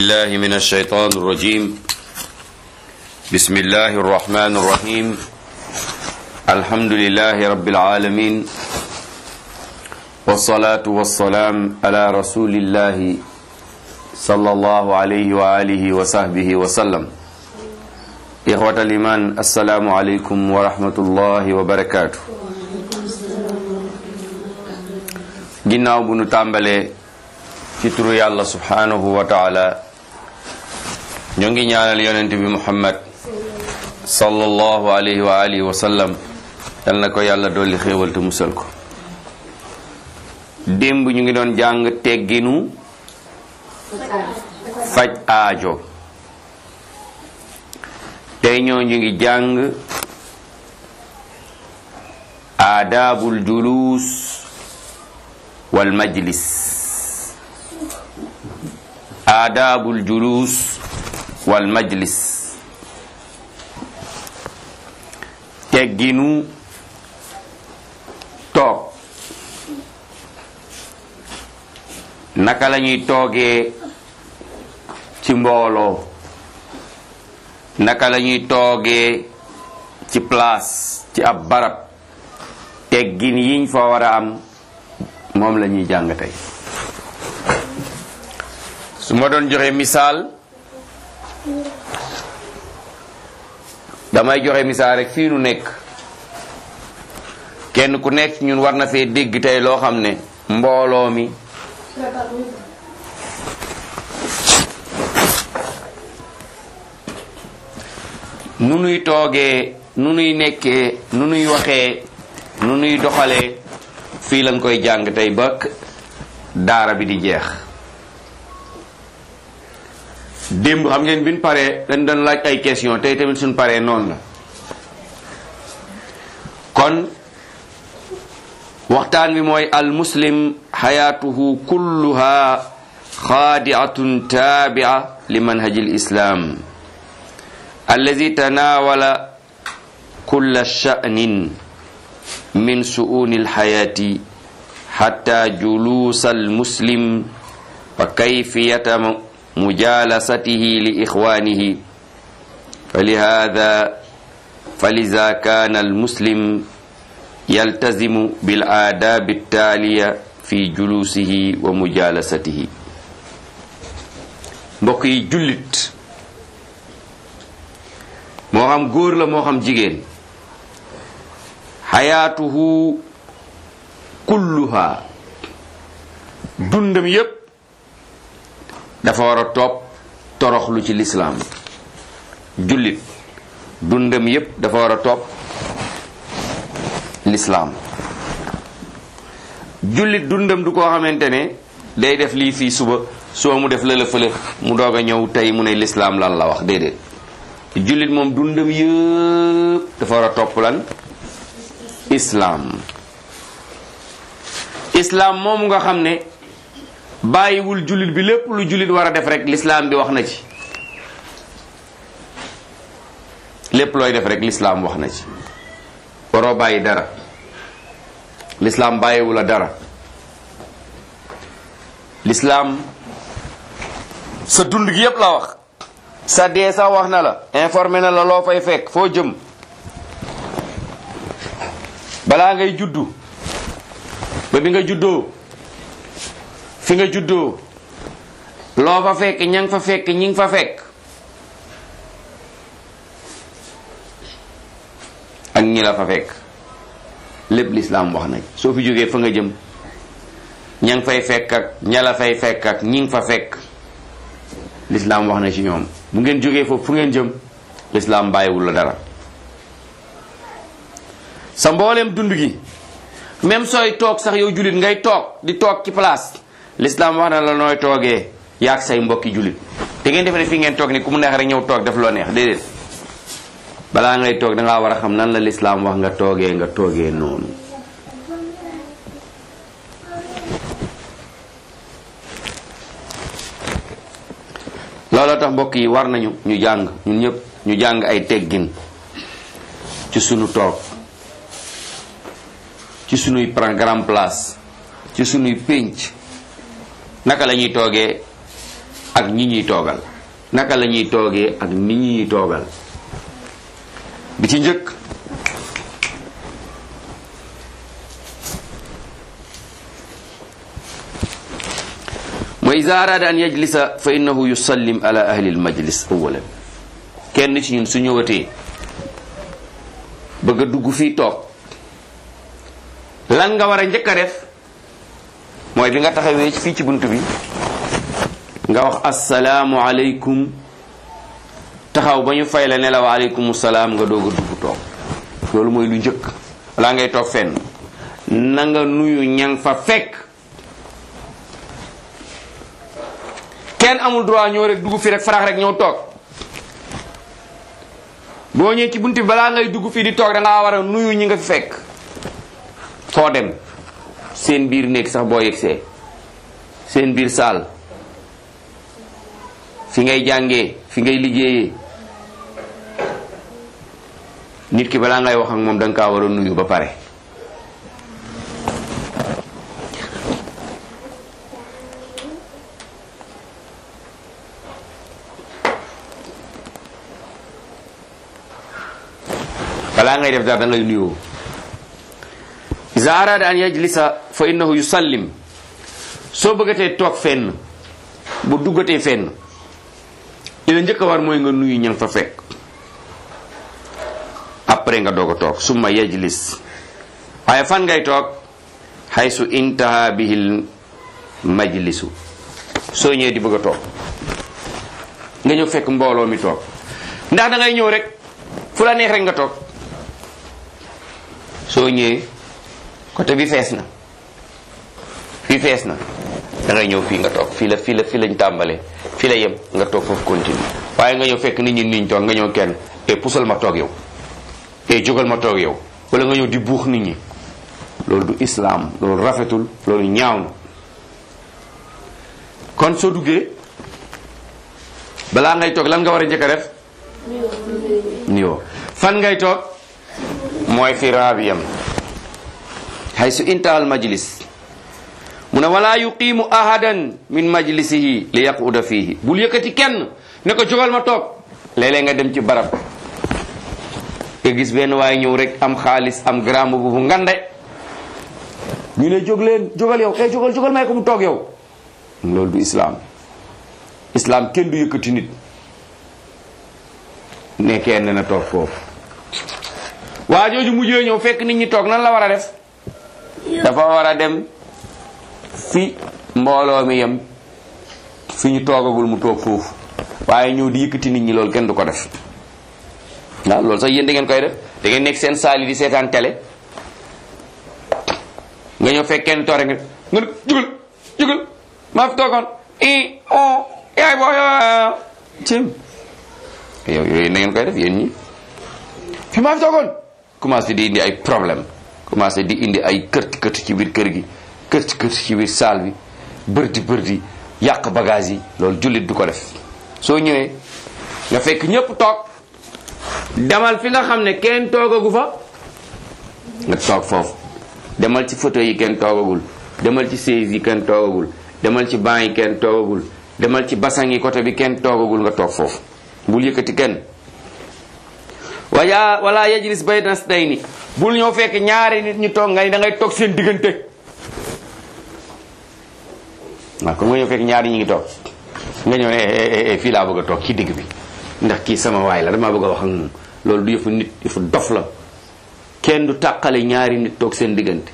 الله من الشيطان الرجيم بسم الله الرحمن الرحيم الحمد لله رب العالمين والصلاة والسلام على رسول الله صلى الله عليه وآله وصحبه وسلم إخوة الإيمان السلام عليكم ورحمة الله وبركاته ginnaaw bu nu tàmbalee ci turu yàlla subhanahu wa taala ñoo ngi ñaanal yonent bi Muhammad sallallahu alayhi wa alihi wa sallam yal na ko yàlla dolli xéewal te musal ko. démb ñu ngi doon jàng tegginu faj aajo, tey ñoo ñu ngi jàng aadaabul julus wal majlis. aadaabul julus wal majlis, tegginu toog. naka la ñuy toogee ci mbooloo, naka la ñuy toogee ci place, ci ab barab, teggin yiñ fa war a am moom la ñuy jàng tey. su ma doon joxe misaal, damay joxe misaal rek fii nu nekk, kenn ku nekk ñun war na fee dégg tey loo xam ne mbooloo mi nu nuy toogee, nu nuy nekkee, nu nuy waxee, nu nuy doxalee, fii lañ koy jàng tey ba daara bi di jeex. démb xam ngeen biñ paree dañ doon laaj ay question, tey tamit suñ paree noonu la. kon waxtaan bi mooy al muslim xayaatuhu kulluha xaadiatun taabia li manhaji l islam allazi tanawala kulla sha'nin min su'uni l xayaati xatta julusa al muslim wa kayfiyata mujalasatihi li ixwanihi faliza kana al muslim yaltazimu bil aadabi taaliya fi julusihi wa mujalasatihi. mbokk yi, jullit moo xam góor la moo xam jigéen, xayaatuhu kulluha, dundam yépp dafa war a topp toroxlu ci lislaam. jullit dundam yépp dafa war a topp lislaam. jullit dundam du koo xamante ne day def lii fii suba mu def lëla fële mu doog a ñëw tey mu ne lislaam lan la wax. déedéet, jullit moom dundam yëpp dafa war a topp lan? islaam. islaam moomu nga xam ne bàyyiwul jullit bi lépp lu jullit war a def rek lislaam bi wax na ci. lépp looy def rek lislaam wax na ci, waroo bàyyi dara. lislaam bàyyiwu la dara. lislaam sa dund gi yépp la wax. sa dee sax wax na la, informé na la loo fay fekk, foo jëm. balaa ngay juddu ba bi nga juddoo, fi nga juddoo, loo fa fekk, ña nga fa fekk, ñi nga fa fekk, ak ñi la fa fekk, lépp lislaam wax nañ. soo fi jógee fa nga jëm, ña nga fay fekk ak ña la fay fekk ak ñi nga fa fekk, lislaam wax na ci ñoom. bu ngeen jógee foofu fu ngeen jëm, lislaam bàyyiwul la dara. sa mbooleem dund gi, même sooy toog sax yow jullit ngay toog di toog ci place, lislaam wax na la nooy toogee yaag say mbokki jullit. te ngeen defe ne fii ngeen toog ni ku mu neex rek ñëw toog def loo neex, déedéet. balaa ngay toog dangaa war a xam nan la lislaam wax nga toogee noonu. looloo tax mbokk yi war nañu ñu jàng, ñun ñëpp ñu jàng ay teggin ci sunu toog, ci sunuy grand place, ci sunuy pénc. naka la ñuy toogee ak ñi ñuy toogal naka la ñuy toogee ak ni ñuy toogal bi ci njëkk mooy iza arada an yajlisa fa innahu yusallim ala ahli almajlis awalan kenn ci ñun su ñëwatee bëgg a dugg fii toog lan nga war a njëkk a def mooy bi nga taxawee fii ci bunt bi nga wax assalaamu aleykum taxaw ba ñu fay la ne la wa aleykum salaam nga doog a dugg toog loolu mooy lu njëkk balaa ngay toog fenn na nga nuyu ñang fa fekk kenn amul droit ñëw rek dugg fii rek farax rek ñëw toog boo ñëwee ci bunt bi balaa ngay dugg fii di toog da ngaa war a nuyu ñi nga fi fekk foo dem seen biir néeg sax boo yegsee seen biir saal fi ngay jàngee fi ngay liggéeyee nit ki balaa ngay wax ak moom da nga kaa war a nuyu ba pare balaa ngay def dara da ngay nuyoo iza arada an yajlisa fa innahu yusallim soo bëggatee toog fenn bu duggatee fenn li la njëkk a war mooy nga nuyu ñang fa fekk après nga doog a toog summa yajlis waaye fan ngay toog haysu intaha bihil majlisu soo ñëwee di bëgg a toog nga ñëw fekk mbooloo mi toog ndax da ngay ñëw rek fu la neex rek nga toog soo ñëwee côté bi fees na fii fees na da ngay ñëw fii nga toog fii lañ tàmbalee fii la yem nga toog foofu continue waaye nga ñëw fekk nit ñi niñ toog nga ñëw kenn e pusal ma toog yow e jógal ma toog yow wala nga ñëw di buux nit ñi loolu du islam loolu rafetul loolu ñaaw na kon soo duggee balaa ngay toog lan nga war a njëkk a def nuyoo fan ngay toog mooy fi raabiyam haysu intaha al majlis mu ne wala yuqimu ahadan min majlisihi li yaquda fihi bul yëkkati kenn ne ko jógal ma toog léeg-léeg nga dem ci barab nga gis benn waaye ñëw rek am xaalis am gramme bu ngande ñu ne jóg leen jógal yow jógal may ko mu toog yow loolu du islam kenn du yëkkati nit ne kenn na toog foofu waa jooju mujjee ñëw fekk nit ñi toog nan la war a def dafa war a dem fi mbooloo mi yem fi ñu toogagul mu toog foofu waaye ñëw di yëkkati nit ñi loolu kenn du ko def waaw loolu sax yéen da ngeen koy def da ngeen nekk seen saal yi di seetaan télé nga ñëw fekk kenn toore nga ne jugal maa fi toogoon yaay boo cim yow yooyu na ngeen koy def yéen ñi fi maa fi toogoon commencé di indi ay problème commencé di indi ay kërti ci biir kër gi kërti ci biir saal bi bërdi yàq bagage yi loolu jullit du ko def soo ñëwee nga fekk ñëpp toog demal fi nga xam ne kenn toogagu fa nga toog foofu demal ci fauteuil yi kenn toogagul demal ci chaise yi kenn toogagul demal ci banc yi kenn toogagul demal ci basang yi côté bi kenn toogagul nga toog foofu bul yëkkati kenn wala yajlis bayna nasdayni bul ñëw fekk ñaari nit ñu toog nga ni da ngay toog seen diggante waaw comme nga ñëw fekk ñaari ñi ngi toog nga ñëw ne fii laa bëgg a toog ci digg bi ndax kii sama waay la damaa bëgg a wax ak moom loolu du yëfu nit yëfu dof la kenn du tàqale ñaari nit toog seen diggante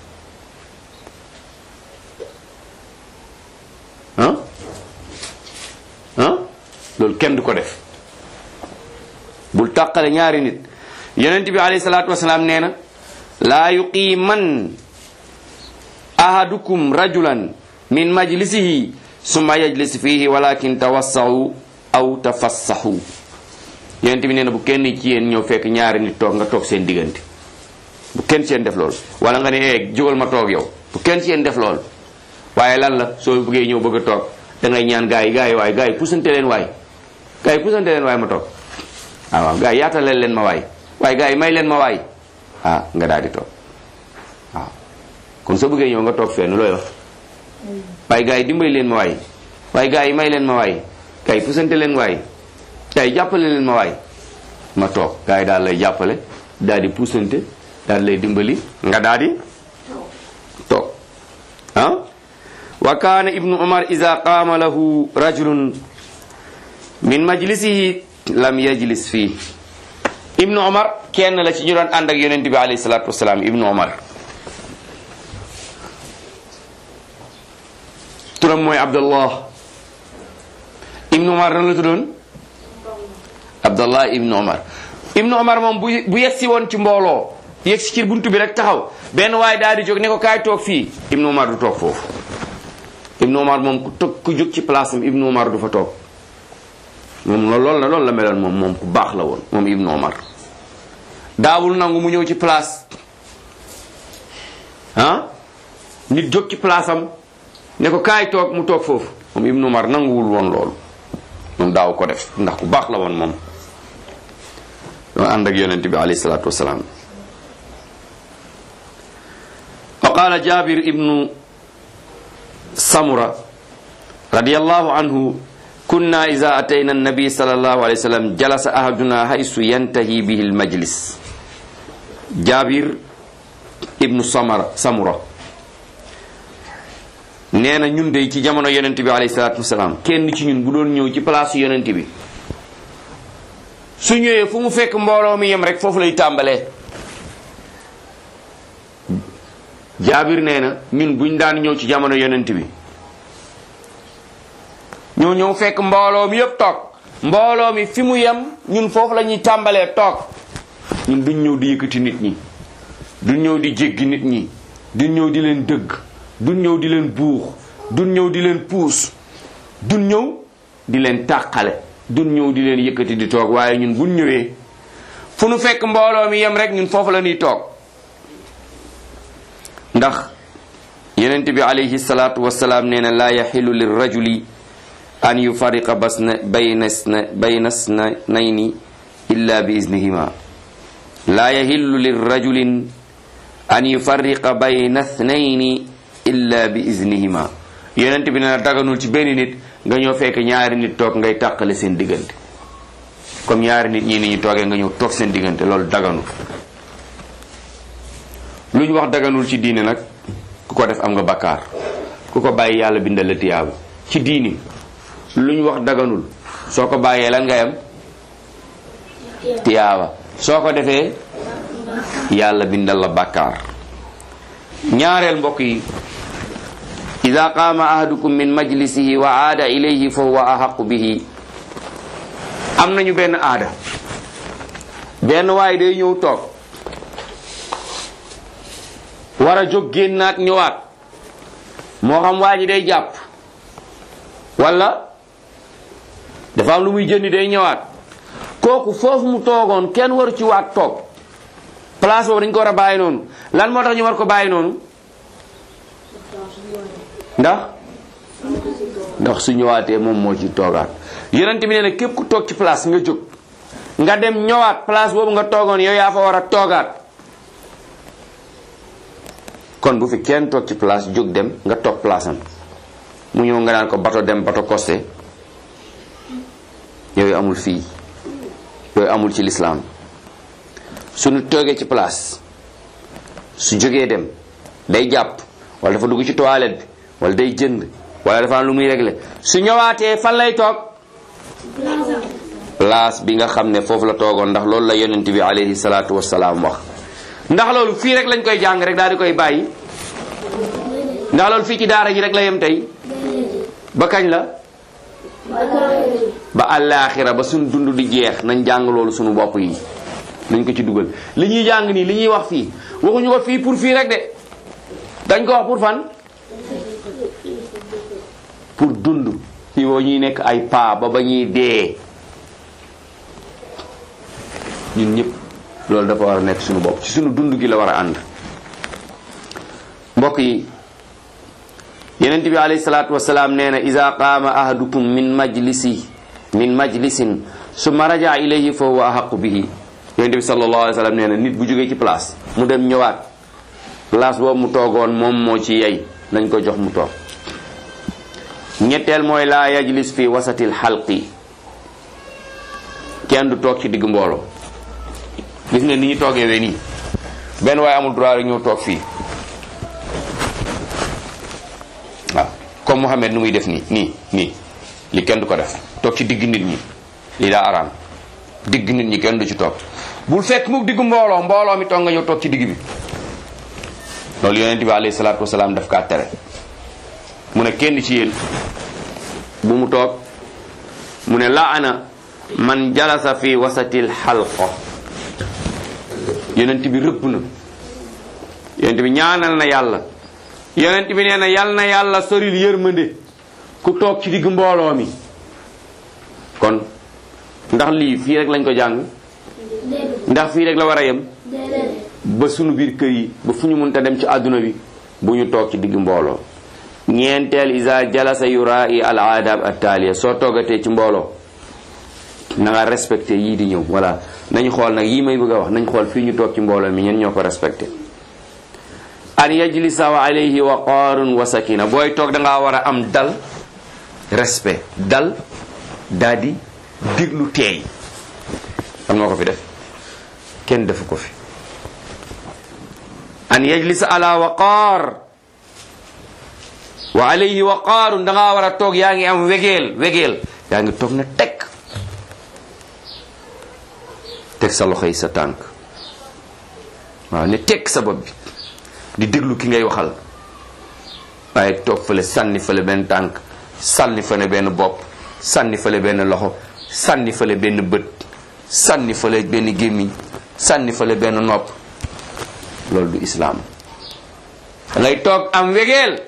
loolu kenn du ko def bul tàqale ñaari nit yonent bi alayhi salaatu wasalaam nee na laa yuqiman ahadukum rajulan min majlisihi summa yajlis fihi walakin tawassahu aw tafassahu yonent bi nee na bu kenn ci yéen ñëw fekk ñaari nit toog nga toog seen diggante bu kenn ci yéen def loolu wala nga ne jógal ma toog yow bu kenn ci yéen def loolu waaye lan la soo bëggee ñëw bëgg a toog da ngay ñaan gaa yi waay gaa yi pusante leen waay ma toog waaw gaa yi yaataleel leen ma waay gaa yi may leen ma waay nga daal di toog waaw kon soo bëggee ñëw nga toog fenn looy wax waaye gaa yi dimbali leen ma waay gaa yi may leen ma waay kay pusante leen waay kay jàppale leen ma waay ma toog gars yi daal lay jàppale daal di pusante daal lay dimbali nga daal di toog wa kaana ibnu umar iza qaama lahu rajulun min majlisihi lam yajlis fii ibnu umar kenn la ci ñu doon ànd ak yonent bi alayhi salaatu wasalaam ibnu umar turam mooy abdullah ibnu umar nan la tuddoon abdullah ibnu umar moom bu yegsi woon ci mbooloo yegsi ci buntu bi rek taxaw benn waaye daal di jóg ne ko kaay toog fii ibnu umar du toog foofu ibnu umar moom ku jóg ci place am ibnu umar du fa toog moom loolu la meloon moom ku baax la woon moom ibnu umar daawul nangu mu ñëw ci place nit jóg ci place am ne ko kaay toog mu toog foofu moom ibnu umar nanguwul woon loolu moom daaw ko def ndax ku baax la woon moom doon ànd ak yonent bi alayhi salaatu wasalaam wa qaala jabir ibnu samura radiyallahu anhu kunna iza atayna annabi sallallahu alayhi wa sallam jalasa ahaduna haysu yantahi bihi almajlis jabir ibnu samura nee na ñun de ci jamono yonent bi alayhi salaatu wasalaam kenn ci ñun bu doon ñëw ci place yonent bi su ñëwee fu mu fekk mbooloo mi yem rek foofu lay tàmbalee jaabir nee na ñun buñ daan ñëw ci jamono yonent bi ñëw fekk mbooloo mi yëpp toog mbooloo mi fi mu yem ñun foofu la ñuy tàmbalee toog ñun duñ ñëw di yëkkati nit ñi duñ ñëw di jéggi nit ñi duñ ñëw di leen dëgg duñ ñëw di leen buux duñ ñëw di leen puus duñ ñëw di leen tàqale duñ ñëw di leen yëkkati di toog waaye ñun buñ ñëwee fu nu fekk mbooloo mi yem rek ñun foofu la ñuy toog ndax yonent bi alayhi salaatu wasalaam nee na laa yaxilu lirrajuli an yufariqa bayna snayni illa bi iznihima laa yahillu lirrajulin an yufarriqa bayna snayni illa bi iznihima yonent bi nee na daganul ci benn nit nga ñëw fekk ñaari nit toog ngay tàqale seen diggante comme ñaari nit ñii ni ñu toogee nga ñëw toog seen diggante loolu daganul lu ñu wax daganul ci diine nag ku ko def am nga bakkaar ku ko bàyyi yàlla bindal la tiyaaba ci diini lu ñu wax daganul soo ko bàyyee lan ngay am tiyaaba soo ko defee yàlla bindal la bakkaar ñaareel mbokk yi ida qaama ahadukum min majlisihi wa aada ilayhi fa huwa ahaqu bihi am nañu benn aada benn waaye day ñëw toog war a jóg génnaat ñëwaat moo xam waa ji day jàpp wala dafa am lu muy jëndi day ñëwaat kooku foofu mu toogoon kenn waru ci waat toog place boobu dañ ko war a bàyyi noonu lan moo tax ñu war ko bàyyi noonu ndax su ñëwaatee moom moo ci toogaat yonent bi nee na képp ku toog ci place nga jóg nga dem ñëwaat place boobu nga toogoon yow yaa fa war a toogaat kon bu fi kenn toog ci place jóg dem nga toog place am mu ñëw nga naan ko bato dem bato costé yooyu amul fii yooyu amul ci lislaam suñu toogee ci place su jógee dem day jàpp wala dafa dugg ci toilette bi wala day jënd wala dafa am lu muy régler su ñëwaatee fan lay toog place bi nga xam ne foofu la toogoon ndax loolu la yonent bi alayhi salaatu wassalaam wax ndax loolu fii rek lañ koy jàng rek daal di koy bàyyi ndax loolu fii ci daara ji rek la yem tey ba kañ la ba àllaaxira ba suñ dund di jeex nañ jàng loolu suñu bopp yi nañ ko ci dugal li ñuy jàng nii li ñuy wax fii waxuñu ko fii pour fii rek de dañ ko wax pour fan pour dund fii boo ñuy nekk ay paa ba ñuy dee ñun ñëpp loolu dafa war a nekk suñu bopp ci suñu dund gi la war a ànd mbokk yi yonent bi alayhi salaatu wasalaam nee na iza qaama ahadukum min majlisin summa raja'a ilayhi fa huwa ahaqu bihi yonent bi sallallahu alayhi wa sallam nee na nit bu jógee ci place mu dem ñëwaat place boobu mu toogoon moom moo ci yey nañ ko jox mu toog ñetteel mooy laa yajlis fi wasatil xalqi, kenn du toog ci digg mbooloo. gis nga ni ñu toogee wee nii benn waaye amul droit rek ñëw toog fii waaw comme Mouhamed nu muy def nii li kenn du ko def toog ci digg nit ñi, lii daa araam. digg nit ñi kenn du ci toog. bul fekk mu digg mbooloo mi toog nga ñëw toog ci digg bi. loolu yonent bi alayhi salaatu wasalaam daf kaa tere. mu ne kenn ci yéen bu mu toog, mu ne laana man jalasa fi wasatil xalqa. yonent bi rëbb na, yonent bi ñaanal na yàlla, yonent bi nee na yal na yàlla soril yërmande ku toog ci digg mbooloo mi. kon ndax lii fii rek lañ ko jàng? ndax fii rek la war a yem? ba sunu biir kër yi, ba fu ñu mënta dem ci àdduna bi, bu ñu toog ci digg mbooloo. ñeenteel, isa jalasa yura'i al adab at-taliya, soo toogatee ci mbooloo na nga respecté yii di ñëw. voilà nañu xool nag yii may bëgg a wax, nañ xool fii ñu toog ci mbooloo mi ñen ñoo ko respecté. an yajlisa wa alayhi waqaarun wa sakina, booy toog da ngaa war a am dal, respect, dal, daal di déglu teey. xam nga ko fi def? kenn defu ko fi. an yajlisa ala waqaar wa alayhi waqaarun, da ngaa war a toog yaa ngi am wegeel yaa ngi toog na teg sa loxo yi sa tànk, waaw ne teg sa bopp bi di déglu ki ngay waxal. waaye toog fële sànni fële benn tànk, sànni fële benn bopp, sànni fële benn loxo, sànni fële benn bët, sànni fële benn gémmiñ, sànni fële benn nopp. loolu du islaam. da ngay toog am wegeel.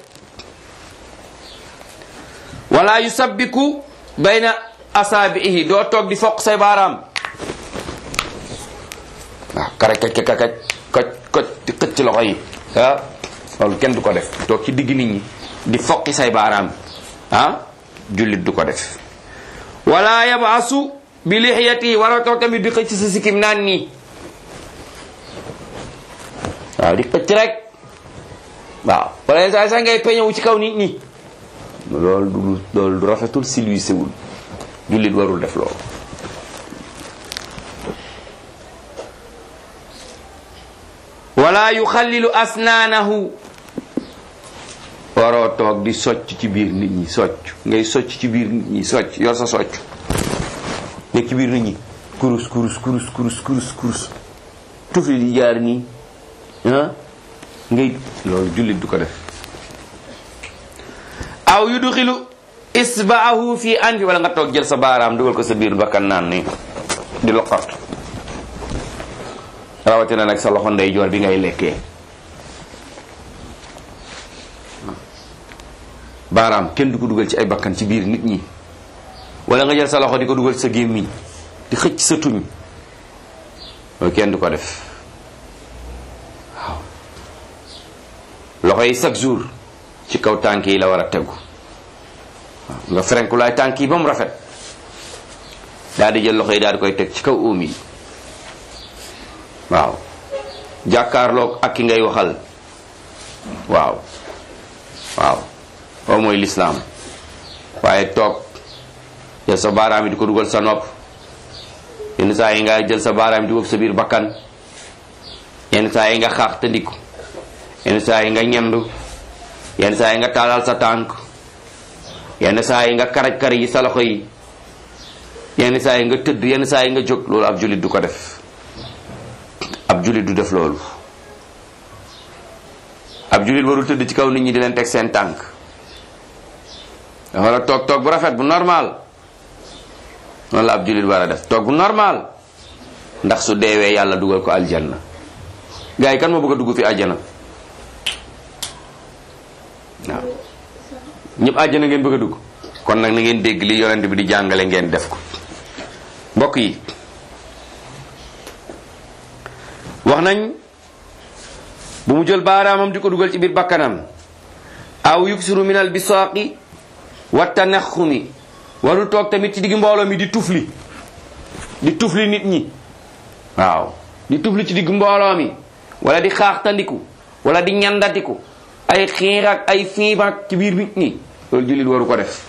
wala yusabbiku bayna asaabihi, doo toog di foq say baaraam. waaw karaj kaj di xëcc loxo yi. loolu kenn du ko def. toog ci digg nit ñi di foqi say baaraam, jullit du ko def. wala yabasu bi lixiyati, waroo toog tamit di xëcc sa sikkim naan nii. waaw di xëcc rek. waaw wala yenn saa sax ngay peñewu ci kaw nit ñi. loolu du rafetul, civilisé wul. jullit warul def loolu. wala yuxallilu asnaanahu, waroo toog di socc ci biir nit ñi. ngay socc ci biir nit ñi, yor sa socc nekk ci biir nit ñi, kurus tufli di jaar nii ngay. loolu jullit du ko def. aw yudxilu isbaahu fi anfi, wala nga toog jël sa baaraam dugal ko sa biir bakkan naan ni di loqat. rawatina nag sa loxo ndeyjoor bi ngay lekkee. baaraam kenn du ko dugal ci ay bakkan ci biir nit ñi. wala nga jël sa loxo di ko dugal sa gémmiñ di xëcc sa tuñ. loolu kenn du ko def. waaw loxo yi chaque jour ci kaw tànk yi la war a tegu. waaw nga ferenkulaay tànk yi ba mu rafet, daal di jël loxo yi daal di koy teg ci kaw óom yi. waaw jàkkaarloog ak ki ngay waxal. waaw loolu mooy lislaam. waaye toog jël sa baaraam yi di ko dugal sa nopp, yenn saa yi nga jël sa baaraam yi di ko sa biir bakkan, yenn saa yi nga xaax te ndiku, yenn saa yi nga ñendu, yenn saa yi nga taalal sa tànk, yenn saa yi nga karaj yi sa loxo yi, yenn saa yi nga tëdd, yenn saa yi nga jóg. loolu ab jullit du ko def. ab jullit du def loolu. ab jullit warul tëdd ci kaw nit ñi di leen teg seen tànk. dafa war a toog bu rafet bu normal. noonu la ab jullit war a def, toog bu normal. ndax su deewee yàlla dugal ko aljanna. gars yi kan moo bëgg a dugg fi àjjana? waaw ñëpp àjjana ngeen bëgg a dugg. kon nag na ngeen dégg li yonent bi di jàngale ngeen def ko. mbokk yi wax nañ bu mu jël baaraamam di ko dugal ci biir bakkanam. aw yuksiru min al bisaaqi wa tanaxumi, warul toog tamit ci digg mbooloo mi di tufli nit ñi. waaw di tufli ci digg mbooloo mi, wala di xaaxtandiku, wala di ñandatiku ay xiir ak ay fiib ak ci biir nit ñi. loolu jullit waru ko def.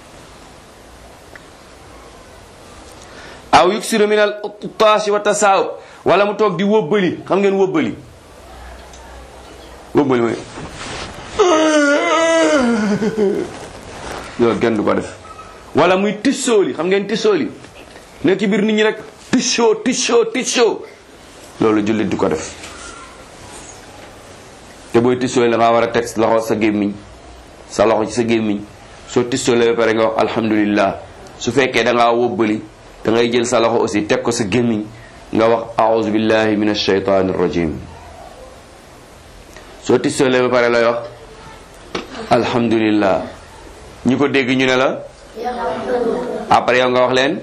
aw yuksiru min al taasi wa tasaawub wala mu toog di wóbbali. xam ngeen wóbbali mooy loolu kenn du ko def. wala muy tissooli. xam ngeen tissooli nekk ci biir nit ñi rek tissoo loolu jullit du ko def. te booy tissooli da ngaa war a teg loxo sa gémmiñ sa loxo ci sa gémmiñ soo tissooli ba pare nga wax alhamdulillah. su fekkee da ngaa wóbbali da ngay jël sa loxo aussi teg ko sa gémmiñ nga wax a'udhu billahi minash shaytanir rajim. soo tissoolee ba pare lay wax alhamdulillah. ñi ko dégg ñu ne la après yow nga wax leen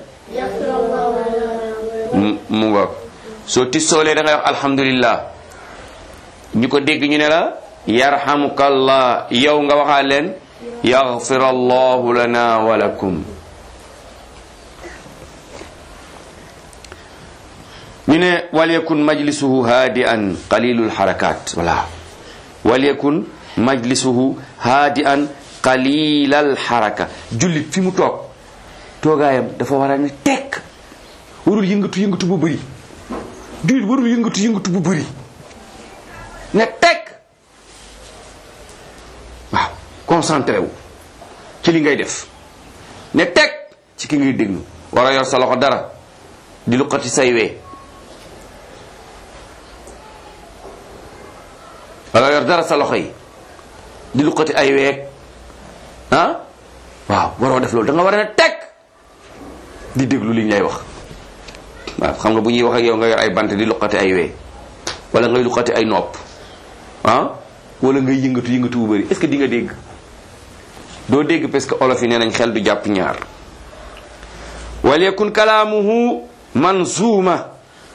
mu nga soo tissoolee da ngay wax alhamdulillah. ñi ko dégg ñu ne la yarhamukallah yow nga waxaa leen yaghfirallahu lana wa lakum. ñu ne walyakun majlisuhu haadi'an qalilul harakat. voilà walyakun majlisuhu haadi'an qalilal haraka. jullit fi mu toog toogaayam dafa war a ne tekk warul yëngatu bu bëri. jullit warul yëngatu bu bëri ne tekk waaw concentré wu ci li ngay def ne tekk ci ki ngay déglu. war a yor sa loxo dara di luqati say wee wala yor dara sa loxo yi di luqati ay weeg waaw waroo def loolu da nga war a ne teg di déglu li ñu lay wax. waaw xam nga bu ñuy wax ak yow nga yor ay bant di luqati ay wee wala ngay luqati ay nopp wala ngay yëngatu bu bëri est-ce que di nga dégg? doo dégg parce que olof yi nee nañ xel du jàpp ñaar. wal yakun kalaamuhu manzuuma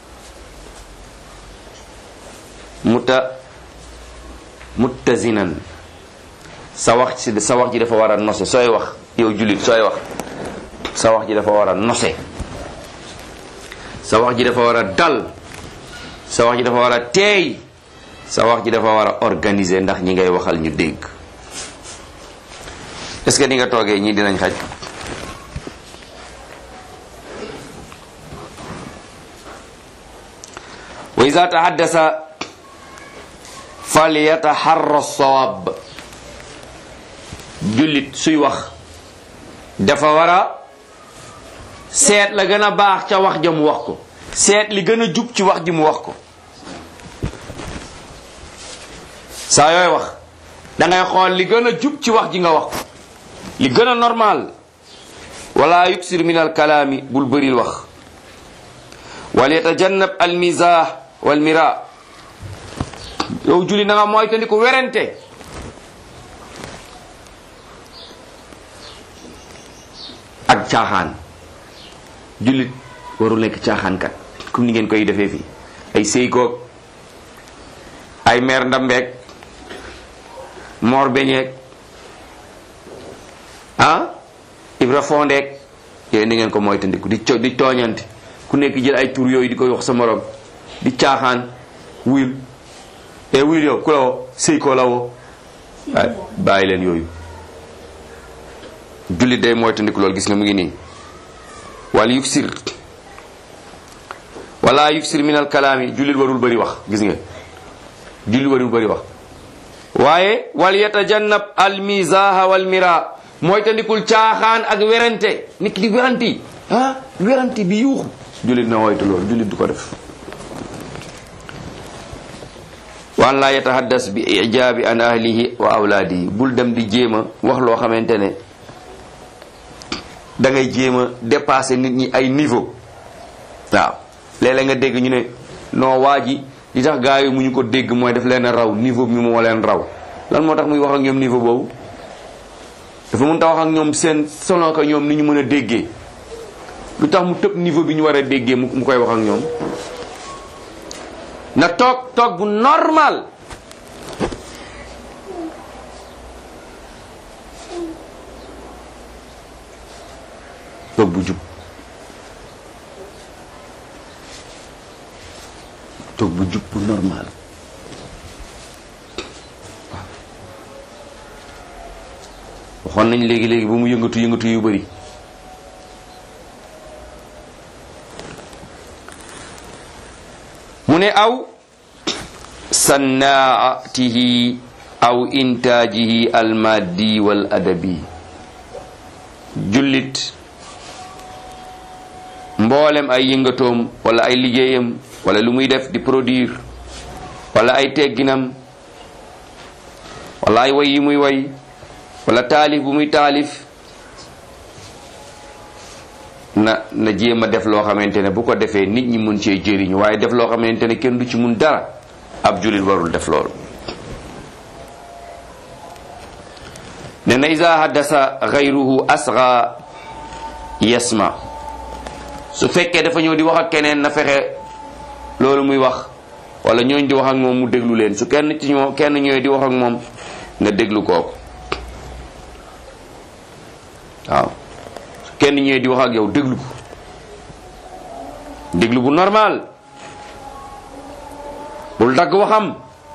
muttazinan. sa wax ji dafa war a nose sooy wax yow jullit sooy wax sa wax ji dafa war a nose. sa wax ji dafa war a dal. sa wax ji dafa war a teey. sa wax ji dafa war a organiser ndax ñi ngay waxal ñu dégg. est-ce que ni nga toogee ñii dinañ xaj? wa iza tahaddasa falyataharra sawab. jullit suy wax dafa war a seet la gën a baax ca wax ja mu wax ko. seet li gën a jub ci wax ji mu wax ko. saa yooy wax dangay xool li gën a jub ci wax ji nga wax ko. li gën a normal. wala yuksir min al kalaami bul bëril wax. wal yatajannab al mizah wal mira. yow jullit na nga moytandiku werante. ak caaxaan. jullit warul nekk caaxaankat comme ni ngeen koy defee fii ay seykoog ay meer ndambeeg moor beñeeg ibra fondeeg yooyu ni ngeen ko moytandiku di tooñante ku nekk jël ay tur yooyu di koy wax sa morom di caaxaan. wuyul wuyul yow ku la woo seykoo la woo bàyyi leen yooyu. jullit day moytandiku loolu gis nga mu ngi nii. wala yuksir min al kalaami jullit warul bëri wax gis nga jullit warul bëri wax. waaye wal yatajannab al mizaha wal mira moytandikul caaxaan ak werante nit ki di weranti bi yuuxu. jullit na moytu loolu jullit du ko def. waan laa yatahaddas bi ijaabi an ahlihi wa awlaadihi bul dem di jéema wax loo xamante ne da ngay jéema dépasser nit ñi ay niveau. waaw léeg-léeg nga dégg ñu ne non waa ji li tax gaa yi mu ñu ko dégg mooy daf leen a raw niveau bi moo leen raw. lan moo tax muy wax ak ñoom niveau boobu? dafa mën ta wax ak ñoom seen selon que ñoom ni ñu mën a déggee. lu tax mu tëb niveau bi ñu war a déggee mu koy wax ak ñoom? na toog bu normal. toog bu jub. toog bu jub bu normal. waxoon nañ léegi bu mu yëngatu yu bari. mu ne aw sannaatihi aw intaajihi almaddi wal adabi. jullit mboolem ay yëngatoom wala ay liggéeyam wala lu muy def di produire wala ay tegginam wala ay way yi muy way wala taalif bu muy taalif na jéem a def loo xamante ne bu ko defee nit ñi mun cee jëriñu, waaye def loo xamante ne kenn du ci mun dara ab jullit warul def loolu. ne na iza haddasa gayruhu asgha yasma. su fekkee dafa ñëw di wax ak keneen na fexe loolu muy wax wala ñooñ di wax ak moom mu déglu leen. su kenn ñëwee di wax ak moom nga déglu kooku. waaw su kenn ñëwee di wax ak yow déglu ko, déglu bu normal, bul dagg waxam,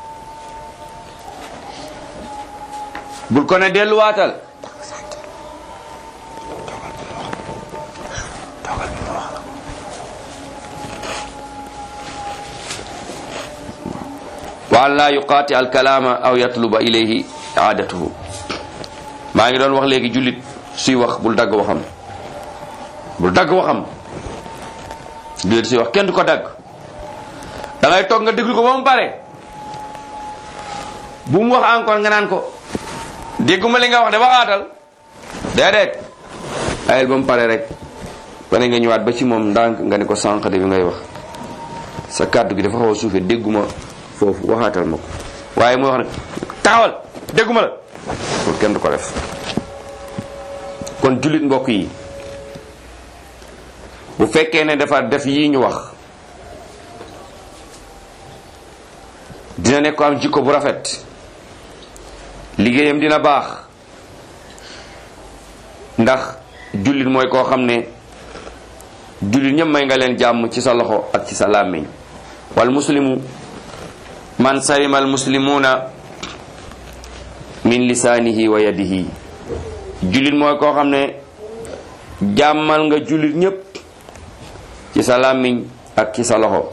bul ko ne delluwaatal. wa an laa yuqaati al kalaama aw yatluba ilayhi aadatuhu. maa ngi doon wax léegi jullit suy wax bul dagg waxam, bul dagg waxam. jullit suy wax kenn du ko dagg, da ngay toog nga déglu ko ba mu pare, bu mu wax encore nga naan ko dégguma li nga wax de waxaatal. déedéet, ayel ba mu pare rek ba ne nga ñëwaat ba ci moom ndànk nga ne ko sànq de bi ngay wax sa kàddu gi dafa xaw a suufee, dégguma foofu, waxaatal ma ko. waaye muy wax nag taxawal dégguma la, pour kenn du ko def. kon jullit mbokk yi bu fekkee ne dafa def yii ñu wax, dina nekk ko am jikko bu rafet, liggéeyam dina baax, ndax jullit mooy koo xam ne jullit ñëpp may nga leen jàmm ci sa loxo ak ci sa làmmiñ. wal muslimu man salima al muslimuuna min lisaanihi wa yadihi. jullit mooy koo xam ne jàmmal nga jullit ñëpp ci sa làmmiñ ak ci sa loxo.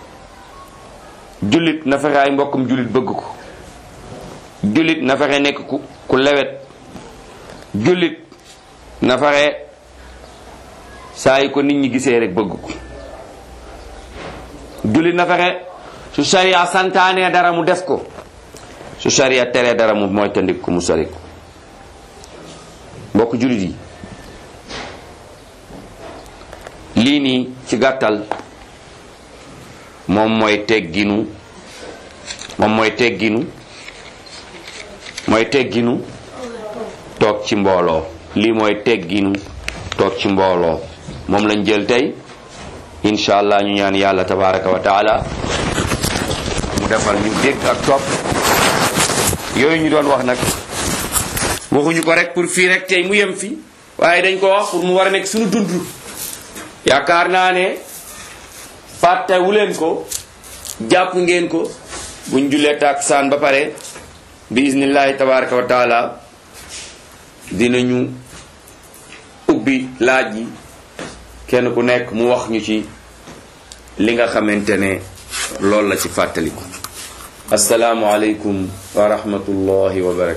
jullit na fexe ay mbokkum jullit bëgg ko, jullit na fexe nekk ku lewet, jullit na fexe saa yi ko nit ñi gisee rek bëgg ko, jullit na fexe su sariya santaanee dara mu def ko, su sariya teree dara mu mooy tandik ko mu sori ko. mbokk jullit yi lii nii ci gàttal moom mooy tegginu toog ci mbooloo. lii mooy tegginu toog ci mbooloo, moom lañ jël tey. incha allah ñu ñaan yàlla tabaraka wa taala mu defal ñu dégg ak topp. yooyu ñu doon wax nag waxuñu ko rek pour fii rek tey mu yem fi, waaye dañ ko wax pour mu war a nekk suñu dund. yaakaar naa ne fàttewu leen ko, jàpp ngeen ko. buñ jullee takkusaan ba pare bi iznillahi tabaraka wa taala dinañu ubbi laaj yi, kenn ku nekk mu wax ñu ci li nga xamante ne loolu la ci fàttaliku. assalaamu aleykum wa rahmatullahi wa barakatuh.